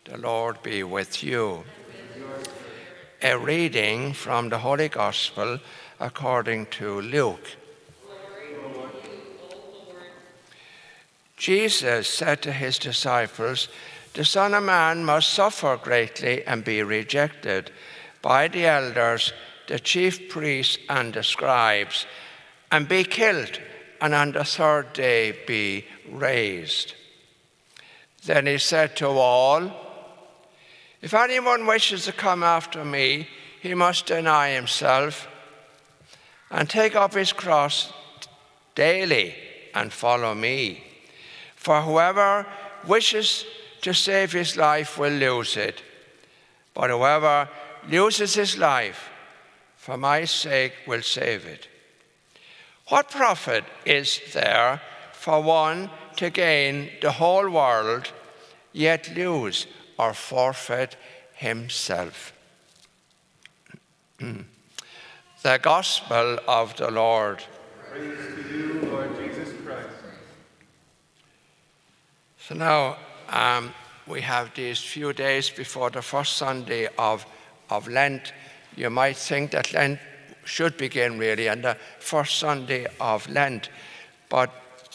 The Lord be with you. A reading from the Holy Gospel according to Luke. Jesus said to his disciples, "The Son of Man must suffer greatly and be rejected by the elders, the chief priests and the scribes, and be killed, and on the third day be raised." Then he said to all, "If anyone wishes to come after me, he must deny himself and take up his cross daily and follow me. For whoever wishes to save his life will lose it, but whoever loses his life for my sake will save it. What profit is there for one to gain the whole world, yet lose or forfeit himself?" The Gospel of the Lord. Praise to you, Lord Jesus Christ. So now we have these few days before the first Sunday of Lent. You might think that Lent should begin really on the first Sunday of Lent, but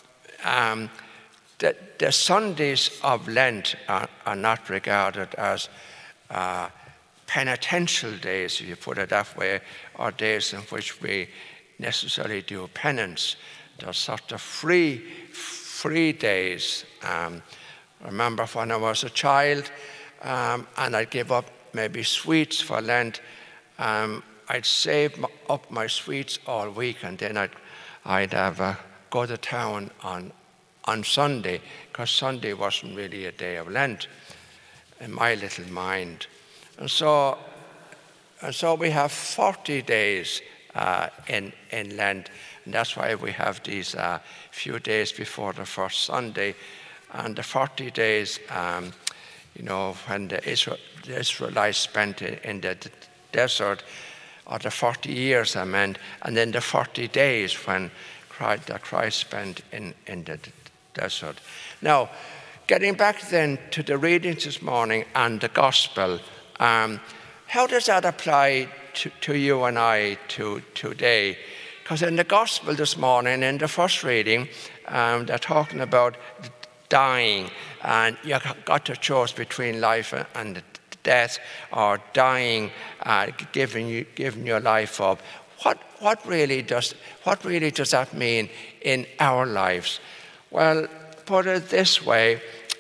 the Sundays of Lent are not regarded as penitential days, if you put it that way, or days in which we necessarily do penance. They're sort of free days. I remember when I was a child and I'd give up maybe sweets for Lent, I'd save up my sweets all week, and then I'd have go to town on Sunday, because Sunday wasn't really a day of Lent in my little mind. And so we have 40 days in Lent, and that's why we have these few days before the first Sunday. And the 40 days, when the Israelites spent in the desert, or the 40 years I meant, and then the 40 days when Christ spent in the desert. Now, getting back then to the readings this morning and the Gospel, how does that apply to you and I today? Because in the Gospel this morning, in the first reading, they're talking about dying, and you got to choose between life and death, or dying, giving your life up. What really does that mean in our lives? Well, put it this way: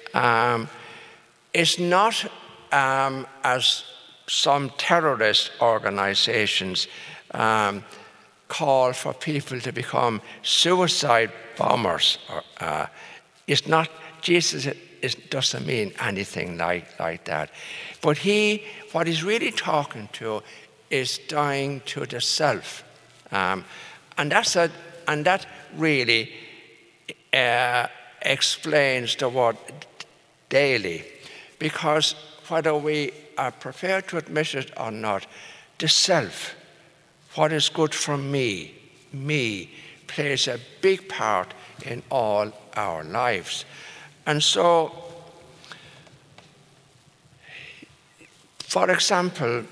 it's not as some terrorist organizations call for people to become suicide bombers. It's not. Jesus doesn't mean anything like that. But what he's really talking to is dying to the self, and that really explains the word daily, because whether we are prepared to admit it or not, the self, what is good for me, plays a big part in all our lives. And so, for example,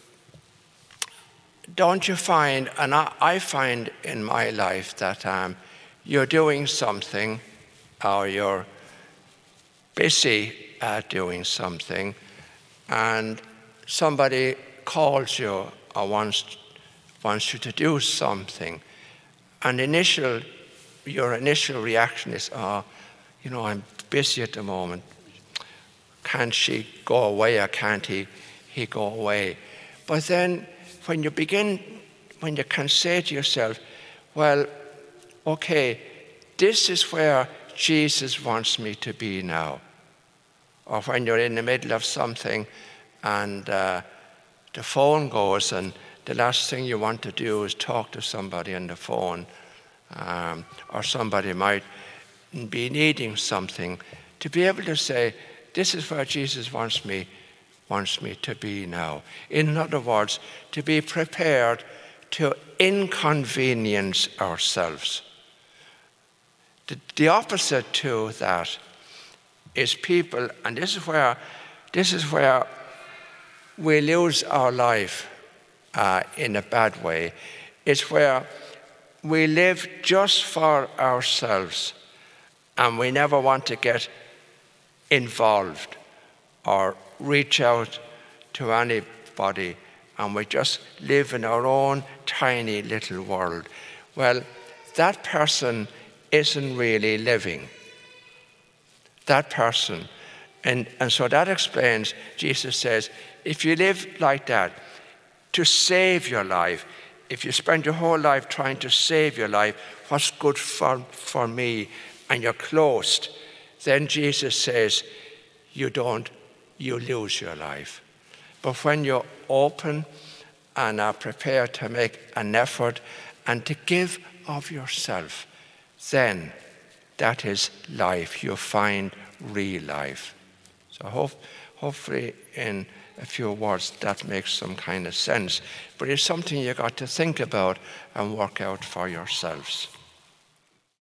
don't you find, and I find in my life that you're doing something, or you're busy doing something, and somebody calls you or wants you to do something, and your initial reaction is, I'm busy at the moment. Can't she go away, or can't he go away? But then when you can say to yourself, well, okay, this is where Jesus wants me to be now. Or when you're in the middle of something and the phone goes, and the last thing you want to do is talk to somebody on the phone, or somebody might be needing something, to be able to say, this is where Jesus wants me to be now. In other words, to be prepared to inconvenience ourselves. The opposite to that is people, and this is where This is where we lose our life in a bad way. It's where we live just for ourselves and we never want to get involved or reach out to anybody, and we just live in our own tiny little world. Well, that person isn't really living. That person. And so that explains, Jesus says, if you live like that, to save your life, if you spend your whole life trying to save your life, what's good for me, and you're closed, then Jesus says, you lose your life. But when you're open and are prepared to make an effort and to give of yourself, then that is life. You find real life. So hopefully in a few words that makes some kind of sense. But it's something you got to think about and work out for yourselves.